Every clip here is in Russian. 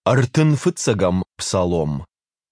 Артын фыцагам псалом.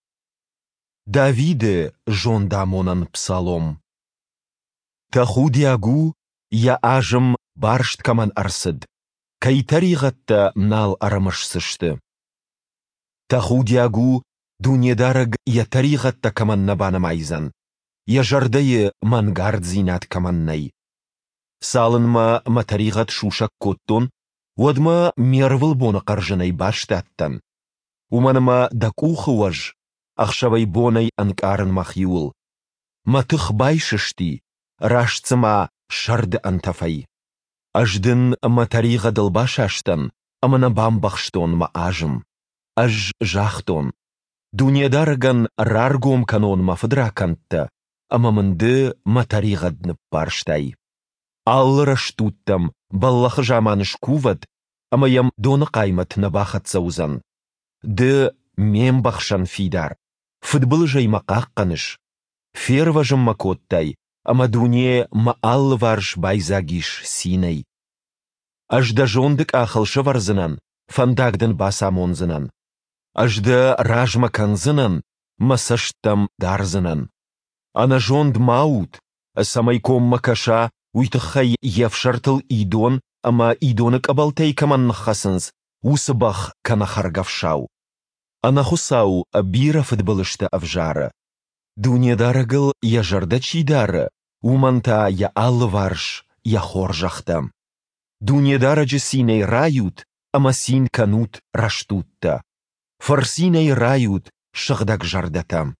Давиде жондамонан псалом. Тахудиагу я ажым баршт каман арсыд. Кайтаригатта нал арамышсышты. Тахудиагу дунедарыг я таригатта каман набанам айзан. Я жардайы мангард зинат каманнай. Салынма матаригат шушак коттон, уадма мервыл бона қаржынай баштаттан. Уманыма дакухы уаж, ахшавай бонай анкарын махиул. Матых байшышти, рашцыма шарды антафай. Аждын матариға дылбашаштан, амана бамбахштон ма ажым. Аж жахтон. Дунедарыган раргом канон ма фыдракантта, амамынды матаригадны парштай. Аллыра штуттам, баллахы жаманыш куват, амаям доны қаймат набахатса узан. Ды мем бахшан фидар. Футбол жайма қаққаныш. Ферважым макоттай, ама дуне ма аллы варш байзагиш синай. Ажда жондык ахылшы варзынан, фандагдын басамонзынан. Ажда ражма канзынан, масаштам дарзынан. Ана жонд маут, самайком макаша, уйтыхай евшартыл идон, ама идонык абалтай каманнахасынз, усыбах канахаргавшау. Ана хусау бира футболышты авжары. Дунедарыгыл я жарда чидары, уманта я аллы варш, я хоржахтам. Дунедарыжы синей рают, ама син канут раштутта. Фарсиней рают, шыгдак жардатам.